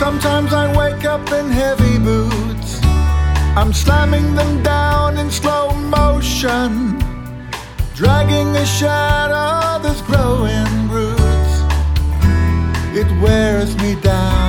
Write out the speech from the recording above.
Sometimes I wake up in heavy boots. I'm slamming them down in slow motion, dragging a shadow that's growing roots. It wears me down.